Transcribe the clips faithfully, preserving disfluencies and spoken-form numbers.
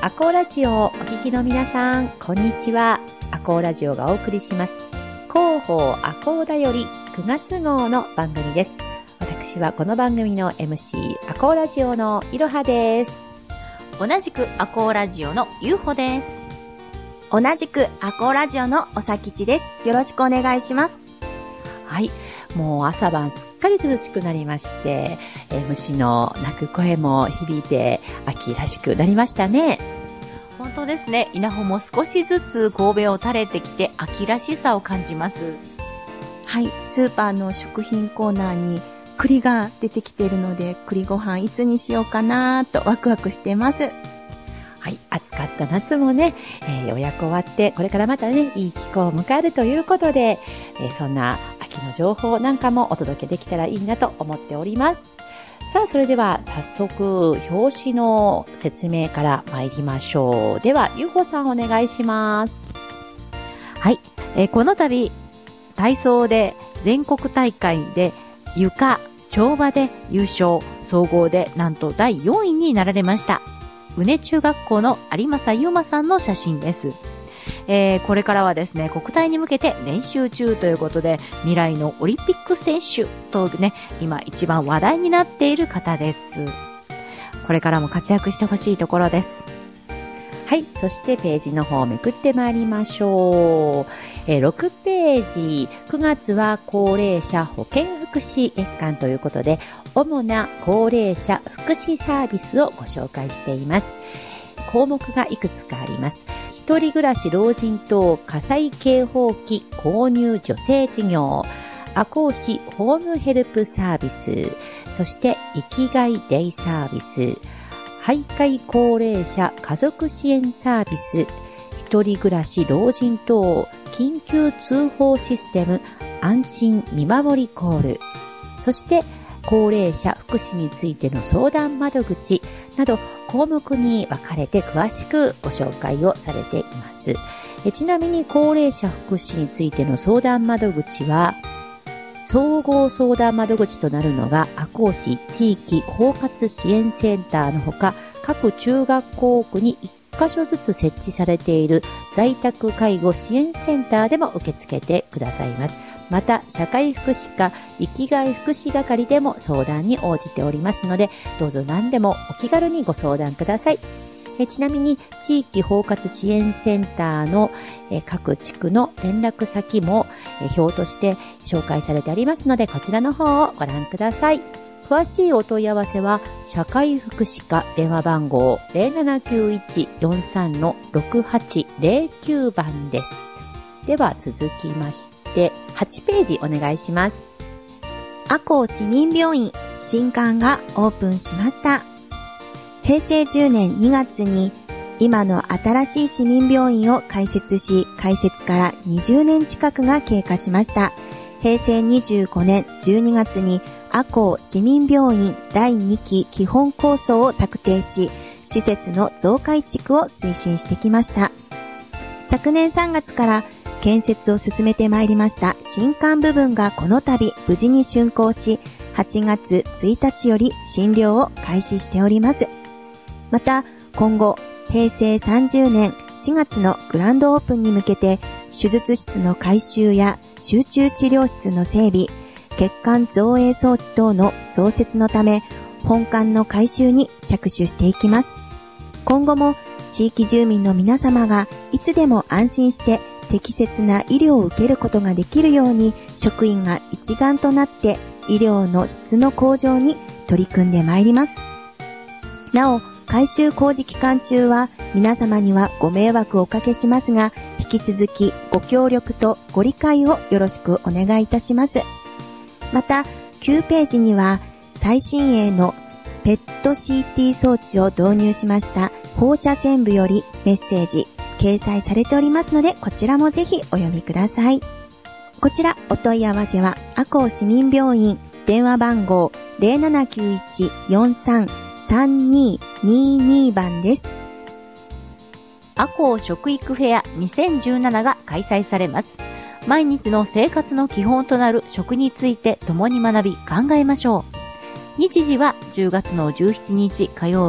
アコーラジオをお聞きの皆さん、こんにちは。アコーラジオがお送りします広報アコーダよりくがつ号の番組です。私はこの番組の エムシー アコーラジオのいろはです。 同じくアコーラジオのゆうほです。 同じくアコーラジオのおさきちです。よろしくお願いします。 はい、もう朝晩すっかり涼しくなりまして、えー、虫の鳴く声も響いて秋らしくなりましたね。 本当ですね。稲穂も少しずつ神戸を垂れてきて秋らしさを感じます。 はい、スーパーの食品コーナーに栗が出てきているので、栗ご飯いつにしようかなとワクワクしてます。 はい、暑かった夏もね、えー、ようやく終わってこれからまたねいい気候を迎えるということで、えー、そんな秋の情報なんかもお届けできたらいいなと思っております。さあ、それでは早速表紙の説明から参りましょう。ではゆうほさんお願いします。 はい、えー、この度体操で全国大会で床跳馬で優勝、総合でなんとだいよんいになられました宇根中学校の有正優馬さんの写真です。えー、これからはですね、国体に向けて練習中ということで、未来のオリンピック選手とね、今一番話題になっている方です。これからも活躍してほしいところです。 はい、そしてページの方をめくってまいりましょう。えー、ろくページ、くがつは高齢者保健福祉月間ということで、主な高齢者福祉サービスをご紹介しています。項目がいくつかあります。一人暮らし老人等火災警報器購入助成事業、赤穂市ホームヘルプサービス、そして生きがいデイサービス、徘徊高齢者家族支援サービス、一人暮らし老人等緊急通報システム安心見守りコール、そして高齢者福祉についての相談窓口など項目に分かれて詳しくご紹介をされています。えちなみに高齢者福祉についての相談窓口は総合相談窓口となるのが赤穂市地域包括支援センターのほか、各中学校区にいっかしょずつ設置されている在宅介護支援センターでも受け付けてくださいます。また社会福祉課生きがい福祉係でも相談に応じておりますので、どうぞ何でもお気軽にご相談ください。えちなみに地域包括支援センターのえ各地区の連絡先もえ表として紹介されてありますので、こちらの方をご覧ください。詳しいお問い合わせは社会福祉課電話番号 ゼロななきゅういち よんさん ろくはちゼロきゅう 番です。では続きましてはちページお願いします。 赤穂市民病院新館がオープンしました。へいせいじゅうねんにがつに今の新しい市民病院を開設し、開設からにじゅうねん近くが経過しました。へいせいにじゅうごねんじゅうにがつに赤穂市民病院だいにき基本構想を策定し、施設の増改築を推進してきました。昨年さんがつから建設を進めてまいりました新館部分がこの度無事に竣工し、はちがつついたちより診療を開始しております。また今後へいせいさんじゅうねんしがつのグランドオープンに向けて手術室の改修や集中治療室の整備、血管造影装置等の増設のため本館の改修に着手していきます。今後も地域住民の皆様がいつでも安心して適切な医療を受けることができるように、職員が一丸となって医療の質の向上に取り組んでまいります。なお、改修工事期間中は皆様にはご迷惑をおかけしますが、引き続きご協力とご理解をよろしくお願いいたします。またきゅうページには最新鋭のペット シーティー 装置を導入しました放射線部よりメッセージ掲載されておりますので、こちらもぜひお読みください。こちらお問い合わせは赤穂市民病院電話番号 ゼロななきゅういち よんさん さんににに 番です。 赤穂食育フェアにせんじゅうななが開催されます。毎日の生活の基本となる食について共に学び考えましょう。日時はじゅうがつのじゅうしちにち火曜日、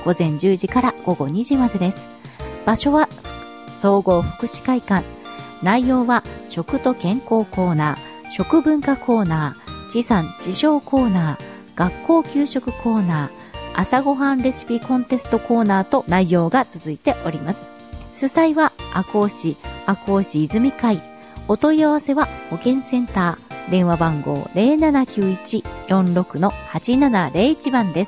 午前じゅうじから午後にじまでです。場所は総合福祉会館。内容は食と健康コーナー、食文化コーナー、地産地消コーナー、学校給食コーナー、朝ごはんレシピコンテストコーナーと内容が続いております。主催は赤穂市、赤穂市泉会。お問い合わせは保健センター、電話番号 ゼロななきゅういち よんろく はちななゼロいち 番です。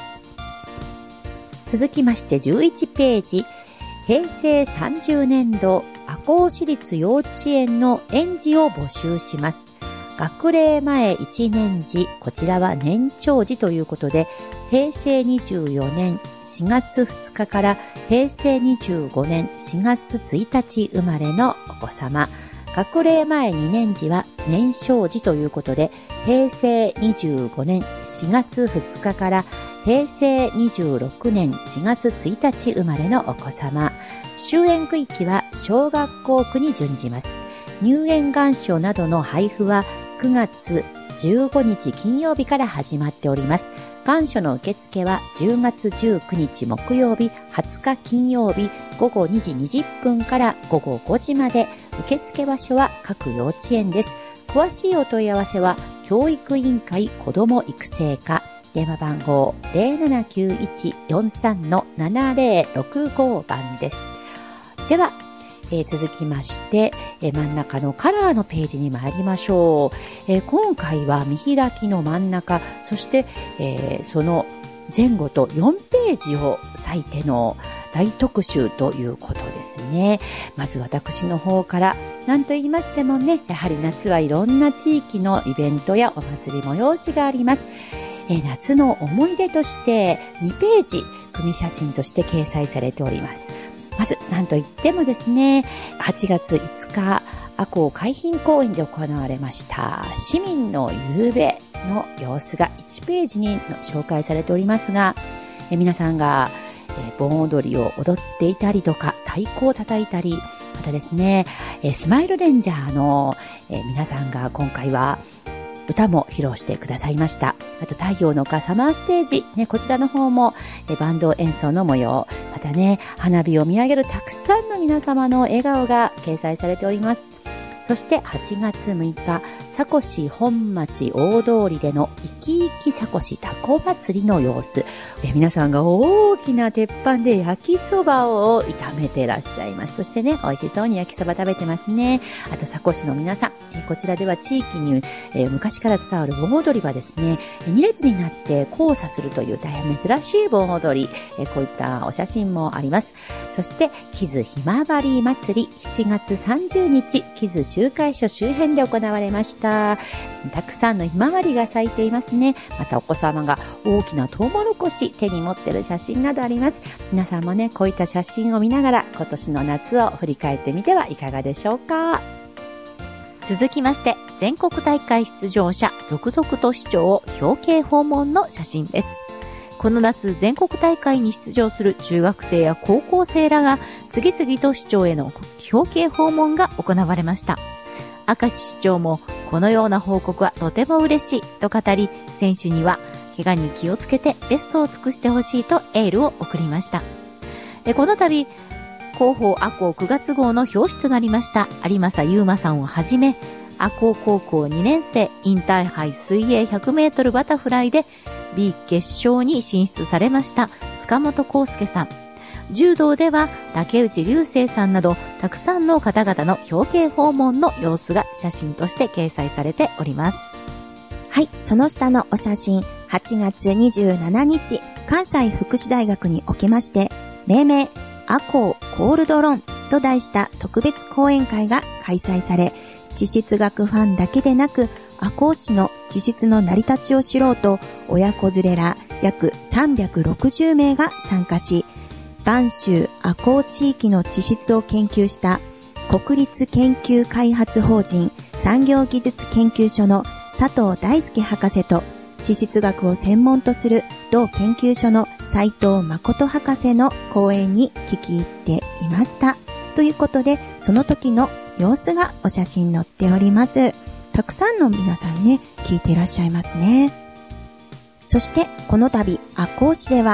続きましてじゅういちページ、へいせいさんじゅうねんど赤穂市立幼稚園の園児を募集します。学齢前いちねん児、こちらは年長児ということで、へいせいにじゅうよねんしがつふつかからへいせいにじゅうごねんしがつついたち生まれのお子様。学齢前にねん児は年少児ということで、へいせいにじゅうごねんしがつふつかからへいせいにじゅうろくねんしがつついたち生まれのお子様。就園区域は小学校区に準じます。入園願書などの配布はくがつじゅうごにち金曜日から始まっております。願書の受付はじゅうがつじゅうくにち木曜日、はつか金曜日ごごにじにじゅっぷんからごごごじまで、受付場所は各幼稚園です。詳しいお問い合わせは教育委員会子ども育成課、電話番号 ゼロななきゅういち よんさん ななゼロろくご 番です。では、えー、続きまして、えー、真ん中のカラーのページに参りましょう。えー、今回は見開きの真ん中、そして、えー、その前後とよんページを割いての大特集ということですね。まず私の方から、何と言いましてもね、やはり夏はいろんな地域のイベントやお祭り催しがあります。えー、夏の思い出としてにページ組写真として掲載されております。まず何と言ってもですね、はちがついつか赤穂海浜公園で行われました市民の夕べの様子がいちページに紹介されておりますが、え皆さんがえ盆踊りを踊っていたりとか、太鼓を叩いたり、またですね、えスマイルレンジャーのえ皆さんが今回は歌も披露してくださいました。あと太陽の丘サマーステージ、ね、こちらの方もえバンド演奏の模様、またね、花火を見上げるたくさんの皆様の笑顔が掲載されております。そしてはちがつむいか、佐古市本町大通りでの生き生き佐古市タコ祭りの様子。え皆さんが大きな鉄板で焼きそばを炒めていらっしゃいます。そしてね、美味しそうに焼きそば食べてますね。あと佐古市の皆さん、えこちらでは地域に、えー、昔から伝わる盆踊りはですね、に列になって交差するという大変珍しい盆踊り、えこういったお写真もあります。そして木津ひまわり祭り、しちがつさんじゅうにち木津集会所周辺で行われました。たくさんのひまわりが咲いていますね。またお子様が大きなトウモロコシ手に持っている写真などあります。皆さんもね、こういった写真を見ながら今年の夏を振り返ってみてはいかがでしょうか。 続きまして、全国大会出場者続々と市長を表敬訪問の写真です。この夏全国大会に出場する中学生や高校生らが次々と市長への表敬訪問が行われました。明石市長もこのような報告はとても嬉しいと語り、選手には怪我に気をつけてベストを尽くしてほしいとエールを送りました。でこの度広報赤穂くがつ号の表紙となりました有正優馬さんをはじめ、赤穂高校にねんせいインターハイ水泳ひゃくメートルバタフライで B 決勝に進出されました塚本康介さん、柔道では竹内隆生さんなどたくさんの方々の表敬訪問の様子が写真として掲載されております。 はい、その下のお写真、はちがつにじゅうしちにち、関西福祉大学におきまして、命名、赤穂コールドロンと題した特別講演会が開催され、地質学ファンだけでなく、赤穂市の地質の成り立ちを知ろうと、親子連れら約さんびゃくろくじゅうめいが参加し、播州赤穂地域の地質を研究した国立研究開発法人産業技術研究所の佐藤大輔博士と地質学を専門とする同研究所の斉藤誠博士の講演に聞き入っていました。ということで、その時の様子がお写真載っております。たくさんの皆さんね、聞いていらっしゃいますね。そしてこの度赤穂市では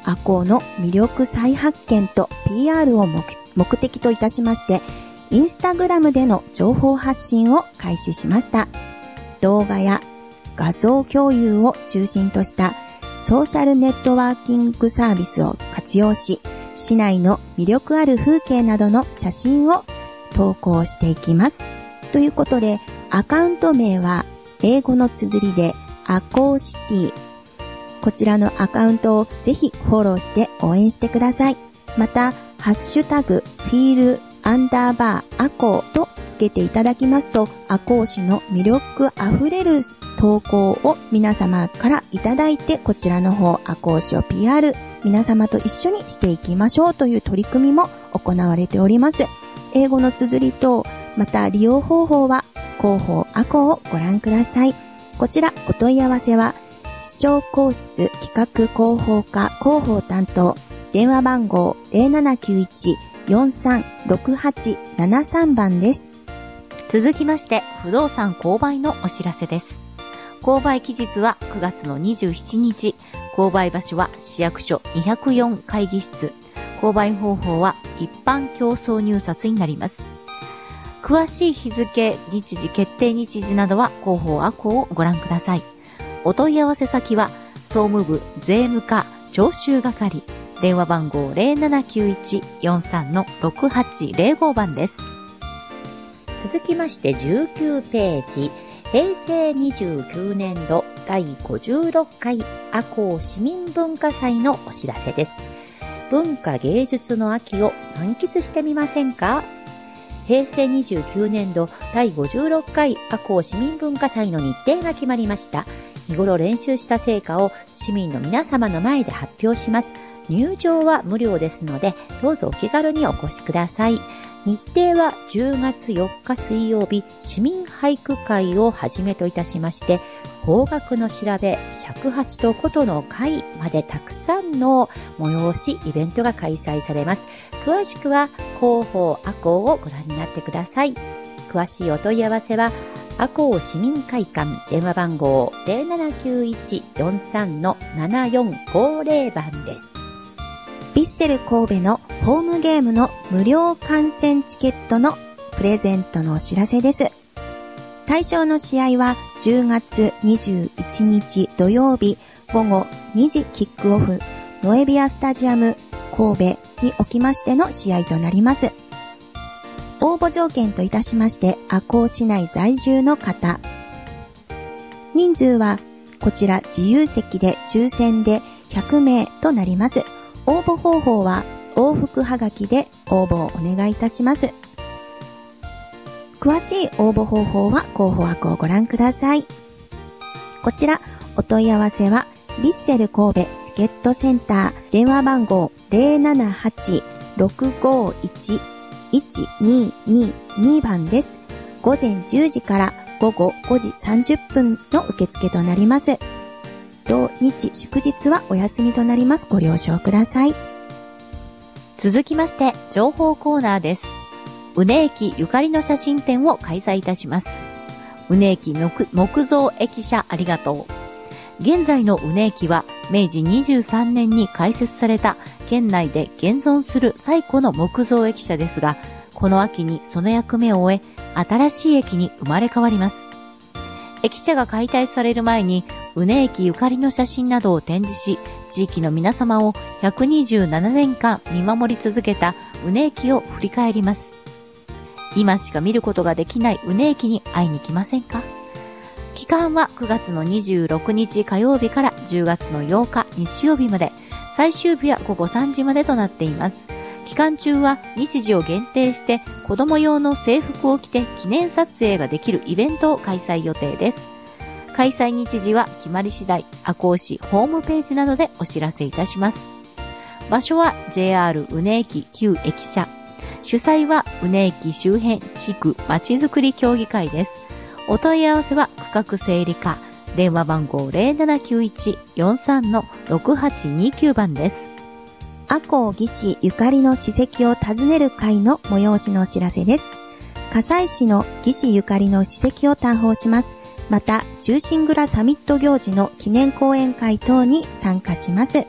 赤穂の魅力再発見と ピーアール を目, 目的といたしまして、インスタグラムでの情報発信を開始しました。動画や画像共有を中心としたソーシャルネットワーキングサービスを活用し、市内の魅力ある風景などの写真を投稿していきます。ということで、アカウント名は英語の綴りでアコーシティ。こちらのアカウントをぜひフォローして応援してください。また、ハッシュタグフィールアンダーバーアコーとつけていただきますと、アコー市の魅力あふれる投稿を皆様からいただいて、こちらの方、アコー市を ピーアール 皆様と一緒にしていきましょうという取り組みも行われております。英語の綴りと、また利用方法は広報アコーをご覧ください。こちらお問い合わせは市長公室企画広報課広報担当、電話番号 ゼロななきゅういち よんさんろくはちななさん 番です。 続きまして、不動産購買のお知らせです。購買期日はくがつのにじゅうしちにち、購買場所は市役所にひゃくよん会議室、購買方法は一般競争入札になります。詳しい日付、日時、決定日時などは広報アコをご覧ください。お問い合わせ先は総務部税務課徴収係、電話番号 ゼロななきゅういち よんさんのろくはちゼロご 番です。 続きましてじゅうきゅうページ、へいせいにじゅうきゅうねんどだいごじゅうろっかい赤穂市民文化祭のお知らせです。文化芸術の秋を満喫してみませんか？へいせいにじゅうきゅうねんどだいごじゅうろっかい赤穂市民文化祭の日程が決まりました。日頃練習した成果を市民の皆様の前で発表します。入場は無料ですので、どうぞお気軽にお越しください。日程はじゅうがつよっか水曜日、市民俳句会をはじめといたしまして、邦楽の調べ、尺八と琴の会までたくさんの催し、イベントが開催されます。詳しくは広報赤穂をご覧になってください。詳しいお問い合わせは赤穂市民会館、電話番号 ゼロななきゅういち よんさんのななよんごゼロ 番です。 ヴィッセル神戸のホームゲームの無料観戦チケットのプレゼントのお知らせです。対象の試合はじゅうがつにじゅういちにち土曜日午後にじキックオフ、ノエビアスタジアム神戸におきましての試合となります。応募条件といたしまして、赤穂市内在住の方。人数はこちら自由席で抽選でひゃくめいとなります。応募方法は往復はがきで応募をお願いいたします。詳しい応募方法は広報枠をご覧ください。こちらお問い合わせはヴィッセル神戸チケットセンター、電話番号 ゼロななはち ろくごいち いちににに 番です。午前じゅうじから午後ごじさんじゅっぷんの受付となります。土日祝日はお休みとなります。ご了承ください。 続きまして、情報コーナーです。うね駅ゆかりの写真展を開催いたします。うね駅 木, 木造駅舎ありがとう。現在のうね駅はめいじにじゅうさんねんに開設された県内で現存する最古の木造駅舎ですが、この秋にその役目を終え、新しい駅に生まれ変わります。駅舎が解体される前に、うね駅ゆかりの写真などを展示し、地域の皆様をひゃくにじゅうななねんかん見守り続けたうね駅を振り返ります。今しか見ることができないうね駅に会いに来ませんか？期間はくがつのにじゅうろくにち火曜日からじゅうがつのようか日曜日まで、最終日はごごさんじまでとなっています。期間中は日時を限定して子供用の制服を着て記念撮影ができるイベントを開催予定です。開催日時は決まり次第、赤穂市ホームページなどでお知らせいたします。場所は ジェイアール うね駅旧駅舎。主催はうね駅周辺地区まちづくり協議会です。お問い合わせは区画整理課、電話番号 ゼロななきゅういち よんさんのろくはちにきゅう 番です。 赤穂義士ゆかりの史跡を訪ねる会の催しのお知らせです。加西市の義士ゆかりの史跡を探訪します。また、忠臣蔵サミット行事の記念講演会等に参加します。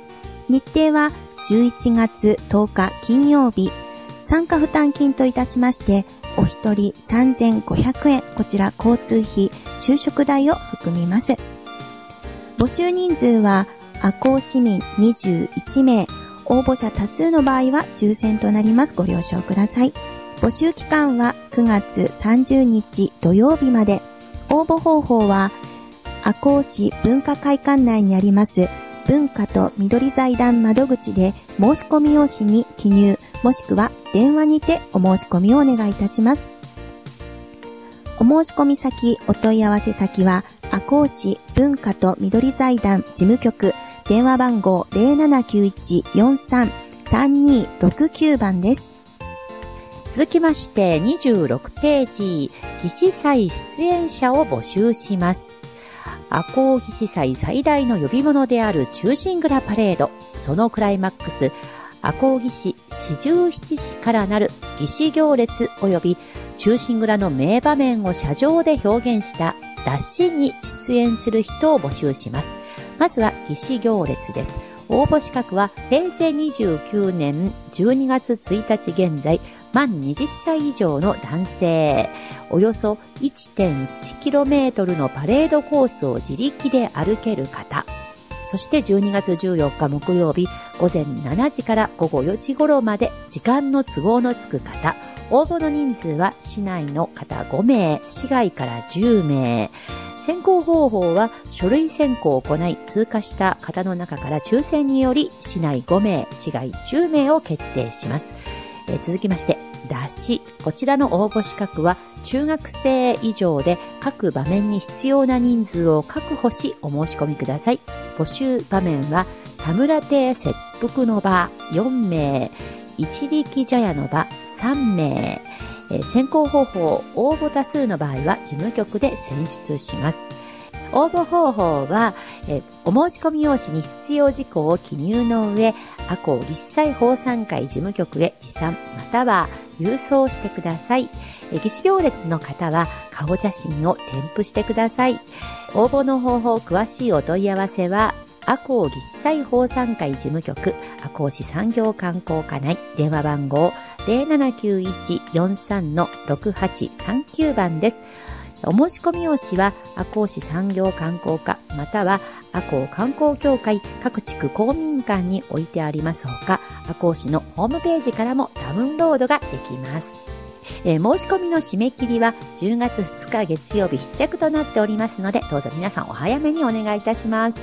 日程はじゅういちがつとおか金曜日。参加負担金といたしまして、お一人さんぜんごひゃくえん、こちら交通費、昼食代を含みます。募集人数は、赤穂市民にじゅういちめい、応募者多数の場合は抽選となります。ご了承ください。募集期間はくがつさんじゅうにち土曜日まで。応募方法は、赤穂市文化会館内にあります文化と緑財団窓口で申し込み用紙に記入、もしくは電話にてお申し込みをお願いいたします。お申し込み先、お問い合わせ先は、赤穂市文化と緑財団事務局、電話番号 ゼロななきゅういち よんさん さんにろくきゅう 番です。 続きましてにじゅうろくページ、義士祭出演者を募集します。赤穂義士祭最大の呼び物である忠臣蔵パレード、そのクライマックス、赤穂義士四十七士からなる義士行列及び忠臣蔵の名場面を写状で表現した脱詩に出演する人を募集します。まずは義士行列です。応募資格はへいせいにじゅうきゅうねんじゅうにがつついたち現在、満はたち以上の男性、およそ いってんいちキロメートル のパレードコースを自力で歩ける方、そしてじゅうにがつじゅうよっか木曜日、午前しちじからごごよじ頃まで時間の都合のつく方、応募の人数は市内の方ごめい、市外からじゅうめい。選考方法は書類選考を行い、通過した方の中から抽選により市内ごめい、市外じゅうめいを決定します。えー、続きまして、脱詩。こちらの応募資格は中学生以上で各場面に必要な人数を確保しお申し込みください。募集場面は田村亭切腹の場よんめい、一力茶屋の場さんめい。えー、選考方法、応募多数の場合は事務局で選出します。応募方法は、えー、お申し込み用紙に必要事項を記入の上、赤穂義士祭奉賛会事務局へ持参または郵送してください。えー、義士行列の方は顔写真を添付してください。応募の方法、詳しいお問い合わせは赤穂義士祭奉賛会事務局、赤穂市産業観光課内、電話番号 ゼロななきゅういち よんさん ろくはちさんきゅう 番です。お申し込み用紙は赤穂市産業観光課または赤穂観光協会各地区公民館に置いてありますほか、赤穂市のホームページからもダウンロードができます。えー、申し込みの締め切りはじゅうがつふつか月曜日必着となっておりますので、どうぞ皆さんお早めにお願いいたします。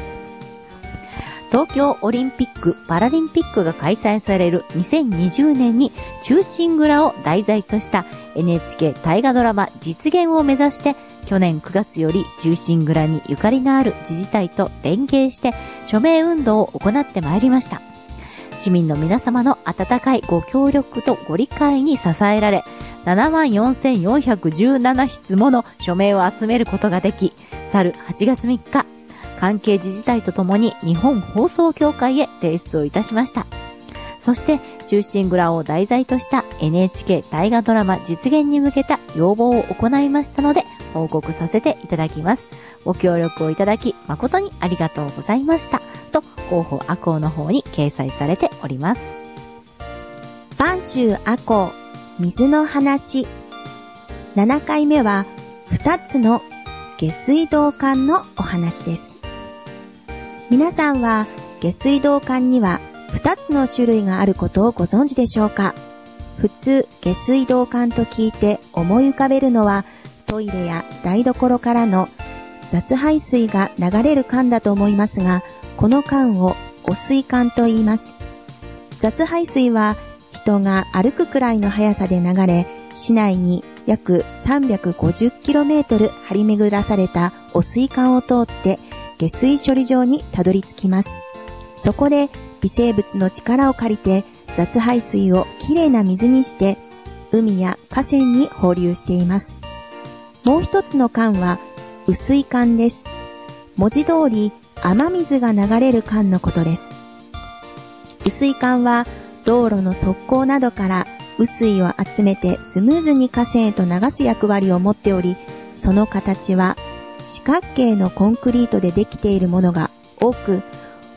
東京オリンピック・パラリンピックが開催されるにせんにじゅうねんに忠臣蔵を題材とした エヌエイチケー 大河ドラマ実現を目指して、去年くがつより忠臣蔵にゆかりのある自治体と連携して署名運動を行ってまいりました。市民の皆様の温かいご協力とご理解に支えられ、ななまんよんせんよんひゃくじゅうななひつもの署名を集めることができ、去るはちがつみっか、関係自治体とともに日本放送協会へ提出をいたしました。そして忠臣蔵を題材とした エヌエイチケー 大河ドラマ実現に向けた要望を行いましたので報告させていただきます。ご協力をいただき誠にありがとうございましたと広報赤穂の方に掲載されております。 播州赤穂水の話。ななかいめはふたつの下水道管のお話です。皆さんは下水道管にはふたつの種類があることをご存知でしょうか？普通下水道管と聞いて思い浮かべるのはトイレや台所からの雑排水が流れる管だと思いますが、この管を汚水管と言います。雑排水は人が歩くくらいの速さで流れ、市内に約 さんびゃくごじゅっキロメートル 張り巡らされた汚水管を通って下水処理場にたどり着きます。そこで微生物の力を借りて雑排水をきれいな水にして海や河川に放流しています。もう一つの管は雨水管です。文字通り雨水が流れる管のことです。雨水管は道路の側溝などから雨水を集めてスムーズに河川へと流す役割を持っており、その形は四角形のコンクリートでできているものが多く、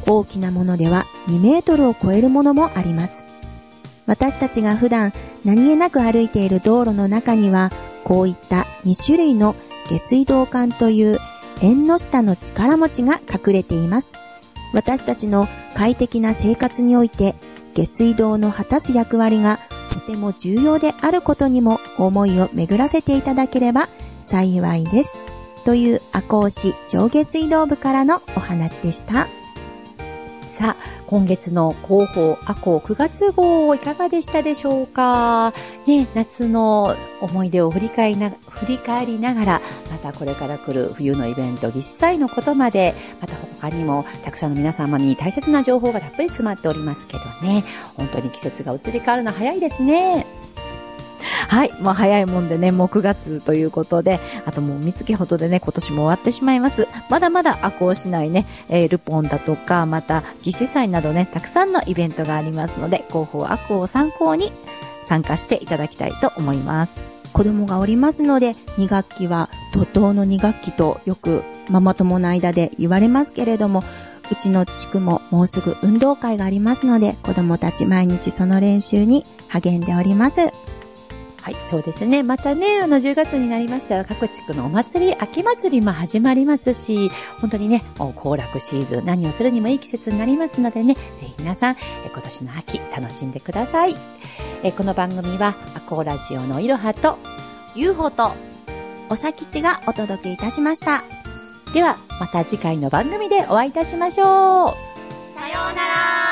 大きなものではにメートルを超えるものもあります。私たちが普段何気なく歩いている道路の中には、こういったに種類の下水道管という縁の下の力持ちが隠れています。私たちの快適な生活において、下水道の果たす役割がとても重要であることにも思いを巡らせていただければ幸いです。という赤穂市上下水道部からのお話でした。 さあ、今月の広報赤穂くがつ号いかがでしたでしょうかね、夏の思い出を振り返りな、振り返りながら、またこれから来る冬のイベント、実際のことまで、また他にもたくさんの皆様に大切な情報がたっぷり詰まっておりますけどね、本当に季節が移り変わるの早いですね。 はい。もう早いもんでね、もうくがつということで、あともう三月ほどでね、今年も終わってしまいます。まだまだ赤穂市内ね、えー、ルポンだとか、また、犠牲祭などね、たくさんのイベントがありますので、広報赤穂を参考に参加していただきたいと思います。 子供がおりますので、に学期は怒涛のに学期とよくママ友の間で言われますけれども、うちの地区ももうすぐ運動会がありますので、子供たち毎日その練習に励んでおります。 はい、そうですね。またね、あの、じゅうがつになりましたら、各地区のお祭り、秋祭りも始まりますし、本当にね、行楽シーズン、何をするにもいい季節になりますのでね、ぜひ皆さん、え今年の秋、楽しんでください。えこの番組は、赤穂ラジオのいろはと、 ユーフォー と、 おさきちがお届けいたしました。 では、また次回の番組でお会いいたしましょう。 さようなら。